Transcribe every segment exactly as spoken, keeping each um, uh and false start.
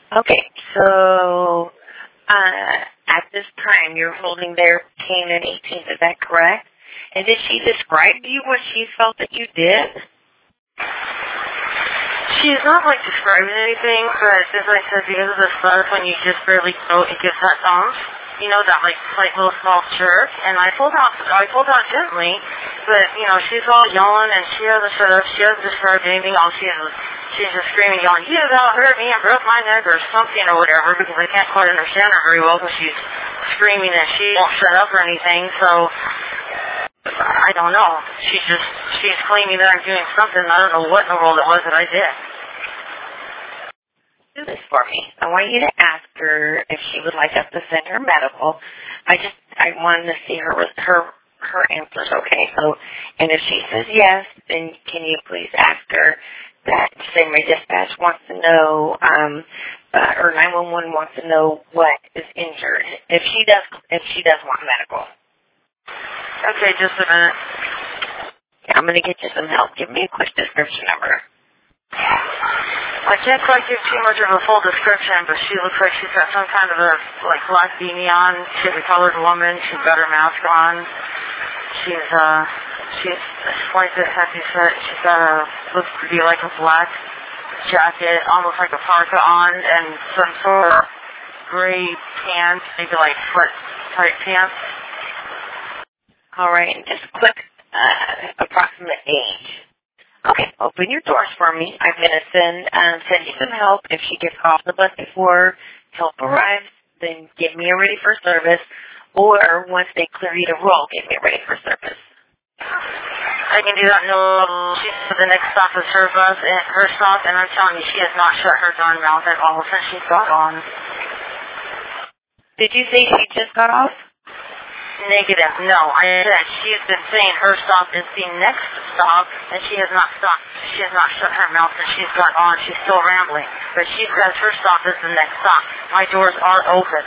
Okay, so uh, at this time you're holding their Canaan eighteenth, is that correct? And did she describe to you what she felt that you did? She's not, like, describing anything, but as I said, because of the fuzz, when you just barely go, it gives that umph, you know, that, like, slight little small jerk, and I pulled out, I pulled out gently, but, you know, she's all yelling, and she hasn't shut up, she hasn't described anything, all she is, she's just screaming, yelling, you about hurt me and broke my neck, or something, or whatever, because I can't quite understand her very well, because she's screaming, and she won't shut up or anything, so I don't know. She just, she's claiming that I'm doing something. I don't know what in the world it was that I did. Do this for me. I want you to ask her if she would like us to send her medical. I just, I wanted to see her, her, her answers, okay? So, and if she says yes, then can you please ask her that Saint Marie Dispatch wants to know, um, uh, or nine one one wants to know what is injured. If she does, if she does want medical. Okay, just a minute. Yeah, I'm going to get you some help. Give me a quick description number. I can't quite give too much of a full description, but she looks like she's got some kind of a, like, black beanie on. She's a colored woman. She's got her mask on. She's, uh, she's, like this, as you said, she's got a, looks to be like a black jacket, almost like a parka on, and some sort of gray pants, maybe like foot-type pants. All right, and just quick uh, approximate age. Okay, open your doors for me. I'm going to send um, send you some help. If she gets off the bus before help arrives, then give me a ready for service. Or once they clear you to roll, give me a ready for service. I can do that. No, she said the next stop is her bus and her stop, and I'm telling you, she has not shut her darn mouth at all since she got on. Did you say she just got off? Negative. No, I said she's been saying her stop is the next stop, and she has not stopped. She has not shut her mouth since she's got on. She's still rambling, but she says her stop is the next stop. My doors are open.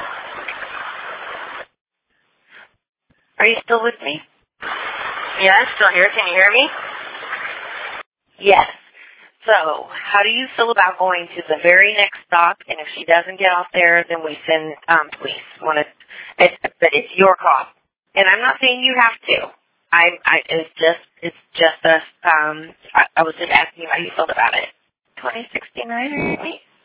Are you still with me? Yeah, I'm still here. Can you hear me? Yes. So, how do you feel about going to the very next stop? And if she doesn't get off there, then we send um, police. Want to? It's, but it's your call. And I'm not saying you have to. I, I, it's just, it's just us. Um, I, I was just asking you how you felt about it. twenty sixty-nine,